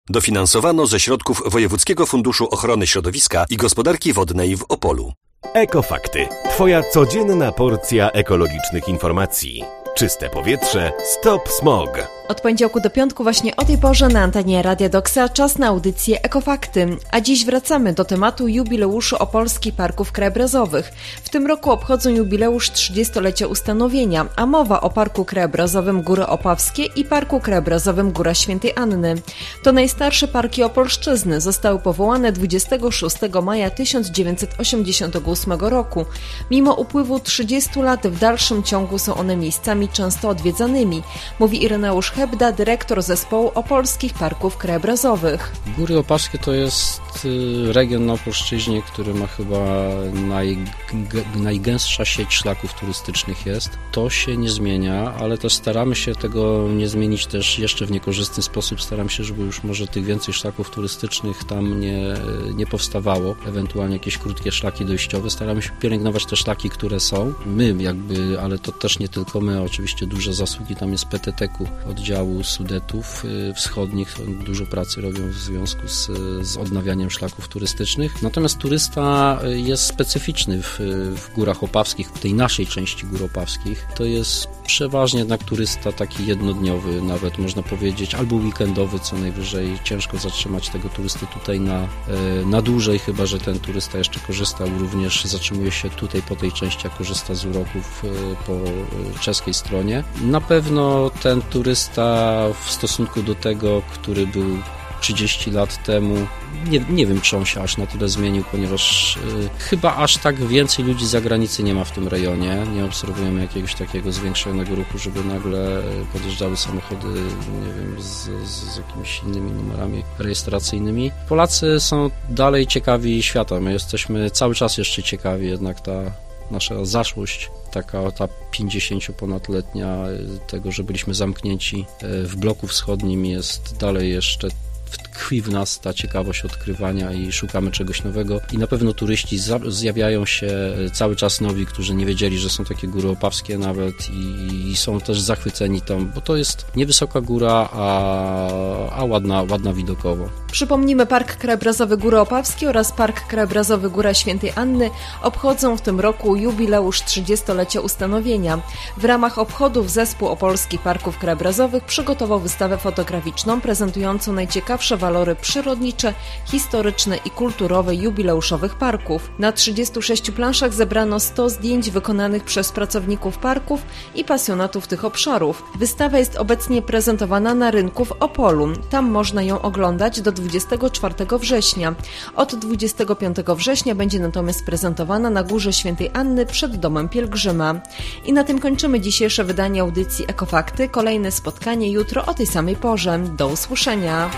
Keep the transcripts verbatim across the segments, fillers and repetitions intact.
Dofinansowano ze środków Wojewódzkiego Funduszu Ochrony Środowiska i Gospodarki Wodnej w Opolu. Ekofakty. Twoja codzienna porcja ekologicznych informacji. Czyste powietrze. Stop smog. Od poniedziałku do piątku właśnie o tej porze na antenie Radia Doksa czas na audycję Ekofakty. A dziś wracamy do tematu jubileuszu opolskich parków krajobrazowych. W tym roku obchodzą jubileusz trzydziestolecia ustanowienia, a mowa o Parku Krajobrazowym Góry Opawskie i Parku Krajobrazowym Góra Świętej Anny. To najstarsze parki Opolszczyzny. Zostały powołane dwudziestego szóstego maja tysiąc dziewięćset osiemdziesiątego ósmego roku. Mimo upływu trzydziestu lat w dalszym ciągu są one miejscami często odwiedzanymi, mówi Ireneusz Hebda, dyrektor zespołu opolskich parków krajobrazowych. Góry Opawskie to jest region na Opolszczyźnie, który ma chyba naj, najgęstsza sieć szlaków turystycznych jest. To się nie zmienia, ale też staramy się tego nie zmienić też jeszcze w niekorzystny sposób. Staramy się, żeby już może tych więcej szlaków turystycznych tam nie, nie powstawało. Ewentualnie jakieś krótkie szlaki dojściowe. Staramy się pielęgnować te szlaki, które są. My jakby, ale to też nie tylko my, oczywiście duże zasługi tam jest P T T K u, oddziału Sudetów Wschodnich. Dużo pracy robią w związku z, z odnawianiem szlaków turystycznych. Natomiast turysta jest specyficzny w, w Górach Opawskich, w tej naszej części Gór Opawskich. To jest przeważnie jednak turysta taki jednodniowy, nawet można powiedzieć, albo weekendowy co najwyżej. Ciężko zatrzymać tego turysty tutaj na, na dłużej, chyba że ten turysta jeszcze korzystał, również zatrzymuje się tutaj po tej części, a korzysta z uroków po czeskiej stronie. Na pewno ten turysta w stosunku do tego, który był trzydzieści lat temu, nie, nie wiem, czy on się aż na tyle zmienił, ponieważ y, chyba aż tak więcej ludzi z zagranicy nie ma w tym rejonie. Nie obserwujemy jakiegoś takiego zwiększonego ruchu, żeby nagle podjeżdżały samochody, nie wiem, z, z, z jakimiś innymi numerami rejestracyjnymi. Polacy są dalej ciekawi świata. My jesteśmy cały czas jeszcze ciekawi, jednak ta nasza zaszłość, taka ta pięćdziesięcioponadletnia tego, że byliśmy zamknięci w bloku wschodnim, jest dalej jeszcze tkwi w nas ta ciekawość odkrywania i szukamy czegoś nowego i na pewno turyści zjawiają się cały czas nowi, którzy nie wiedzieli, że są takie góry opawskie nawet i, i są też zachwyceni tam, bo to jest niewysoka góra, a, a ładna, ładna widokowo. Przypomnijmy, Park Krajobrazowy Góry Opawskie oraz Park Krajobrazowy Góra Świętej Anny obchodzą w tym roku jubileusz trzydziestolecia ustanowienia. W ramach obchodów Zespół Opolskich Parków Krajobrazowych przygotował wystawę fotograficzną prezentującą najciekawsze walory przyrodnicze, historyczne i kulturowe jubileuszowych parków. Na trzydziestu sześciu planszach zebrano sto zdjęć wykonanych przez pracowników parków i pasjonatów tych obszarów. Wystawa jest obecnie prezentowana na rynku w Opolu. Tam można ją oglądać do dwudziestego czwartego września. Od dwudziestego piątego września będzie natomiast prezentowana na Górze Świętej Anny przed Domem Pielgrzyma. I na tym kończymy dzisiejsze wydanie audycji Ekofakty. Kolejne spotkanie jutro o tej samej porze. Do usłyszenia.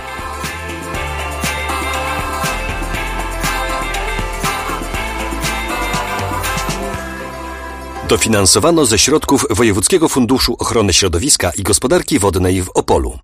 Dofinansowano ze środków Wojewódzkiego Funduszu Ochrony Środowiska i Gospodarki Wodnej w Opolu.